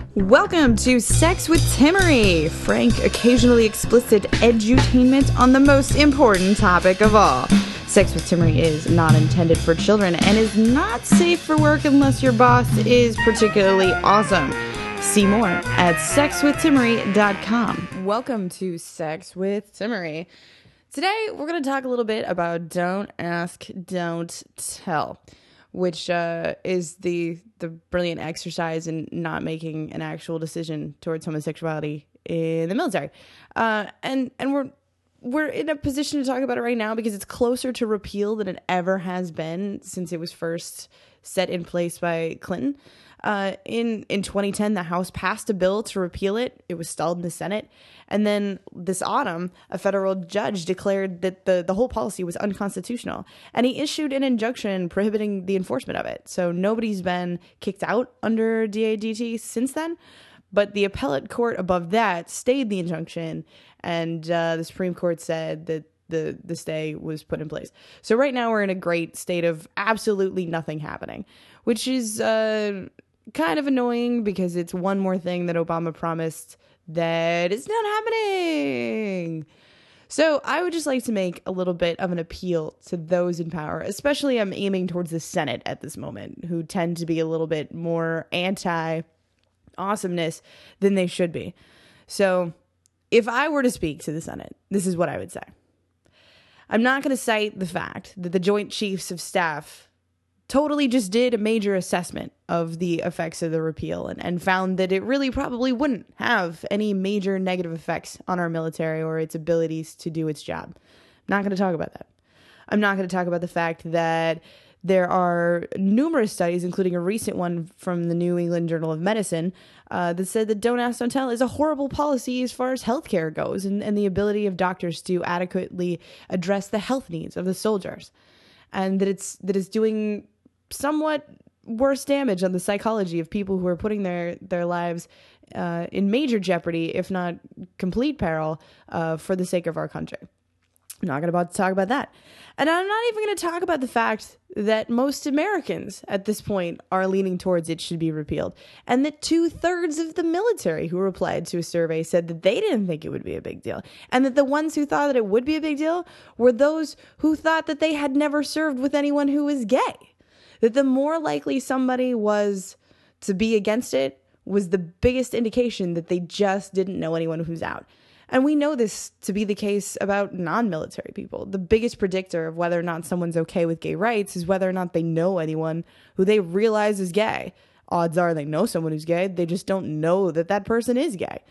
Welcome to Sex with Timmery, frank, occasionally explicit edutainment on the most important topic of all. Sex with Timmery is not intended for children and is not safe for work unless your boss is particularly awesome. See more at sexwithtimmery.com. Welcome to Sex with Timmery. Today, we're going to talk a little bit about Don't Ask, Don't Tell, which is the brilliant exercise in not making an actual decision towards homosexuality in the military. And we're in a position to talk about it right now because it's closer to repeal than it ever has been since it was first set in place by Clinton. In 2010, the House passed a bill to repeal it. It was stalled in the Senate. And then this autumn, a federal judge declared that the whole policy was unconstitutional. And he issued an injunction prohibiting the enforcement of it. So nobody's been kicked out under DADT since then. But the appellate court above that stayed the injunction. And the Supreme Court said that the stay was put in place. So right now we're in a great state of absolutely nothing happening, which is kind of annoying because it's one more thing that Obama promised that is not happening. So I would just like to make a little bit of an appeal to those in power, especially I'm aiming towards the Senate at this moment, who tend to be a little bit more anti-awesomeness than they should be. So if I were to speak to the Senate, this is what I would say. I'm not going to cite the fact that the Joint Chiefs of Staff totally just did a major assessment of the effects of the repeal and found that it really probably wouldn't have any major negative effects on our military or its abilities to do its job. I'm not going to talk about that. I'm not going to talk about the fact that there are numerous studies, including a recent one from the New England Journal of Medicine, that said that Don't Ask, Don't Tell is a horrible policy as far as healthcare goes and the ability of doctors to adequately address the health needs of the soldiers. And that it's doing somewhat worse damage on the psychology of people who are putting their lives in major jeopardy, if not complete peril, for the sake of our country. I'm not going to talk about that. And I'm not even going to talk about the fact that most Americans at this point are leaning towards it should be repealed. And that 2/3 of the military who replied to a survey said that they didn't think it would be a big deal. And that the ones who thought that it would be a big deal were those who thought that they had never served with anyone who was gay. That the more likely somebody was to be against it was the biggest indication that they just didn't know anyone who's out. And we know this to be the case about non-military people. The biggest predictor of whether or not someone's okay with gay rights is whether or not they know anyone who they realize is gay. Odds are they know someone who's gay. They just don't know that that person is gay.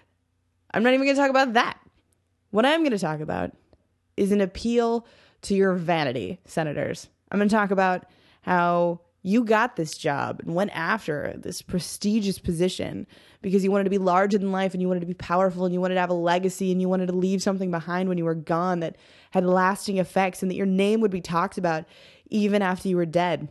I'm not even going to talk about that. What I'm going to talk about is an appeal to your vanity, senators. I'm going to talk about how you got this job and went after this prestigious position because you wanted to be larger than life and you wanted to be powerful and you wanted to have a legacy and you wanted to leave something behind when you were gone that had lasting effects and that your name would be talked about even after you were dead.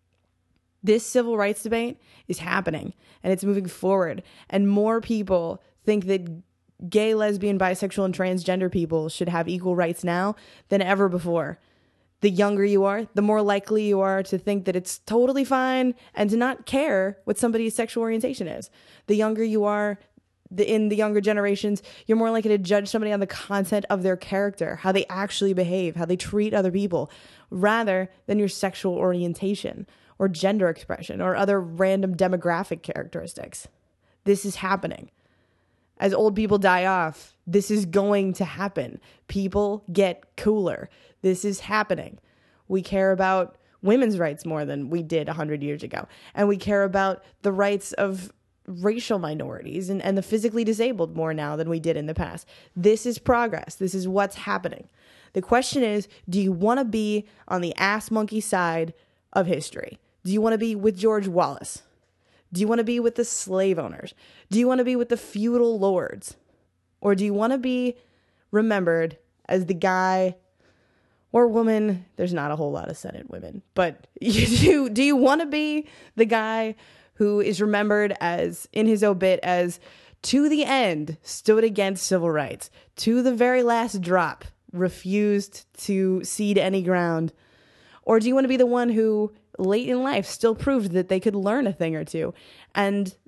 This civil rights debate is happening and it's moving forward, and more people think that gay, lesbian, bisexual, and transgender people should have equal rights now than ever before. The younger you are, the more likely you are to think that it's totally fine and to not care what somebody's sexual orientation is. The younger you are, in the younger generations, you're more likely to judge somebody on the content of their character, how they actually behave, how they treat other people, rather than your sexual orientation or gender expression or other random demographic characteristics. This is happening. As old people die off, this is going to happen. People get cooler. This is happening. We care about women's rights more than we did 100 years ago. And we care about the rights of racial minorities and the physically disabled more now than we did in the past. This is progress. This is what's happening. The question is, do you want to be on the ass monkey side of history? Do you want to be with George Wallace? Do you want to be with the slave owners? Do you want to be with the feudal lords? Or do you want to be remembered as the guy or woman? There's not a whole lot of Senate women, but do you want to be the guy who is remembered as, in his obit, as to the end stood against civil rights, to the very last drop refused to cede any ground? Or do you want to be the one who late in life still proved that they could learn a thing or two and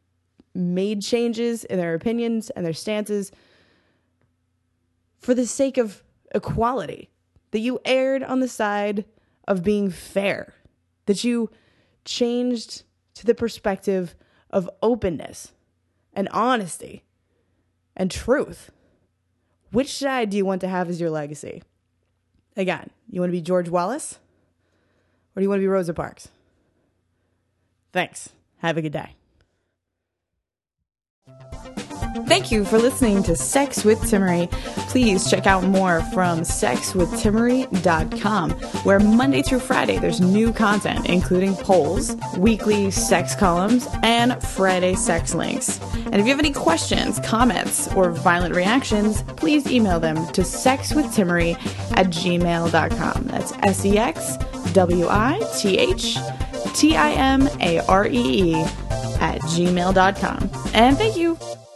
made changes in their opinions and their stances for the sake of equality, that you erred on the side of being fair, that you changed to the perspective of openness and honesty and truth. Which side do you want to have as your legacy? Again, you want to be George Wallace or do you want to be Rosa Parks? Thanks. Have a good day. Thank you for listening to Sex with Timmerie. Please check out more from sexwithtimmerie.com, where Monday through Friday there's new content, including polls, weekly sex columns, and Friday sex links. And if you have any questions, comments, or violent reactions, please email them to sexwithtimmerie@gmail.com. That's SEXWITHTIMAREE@gmail.com. And thank you.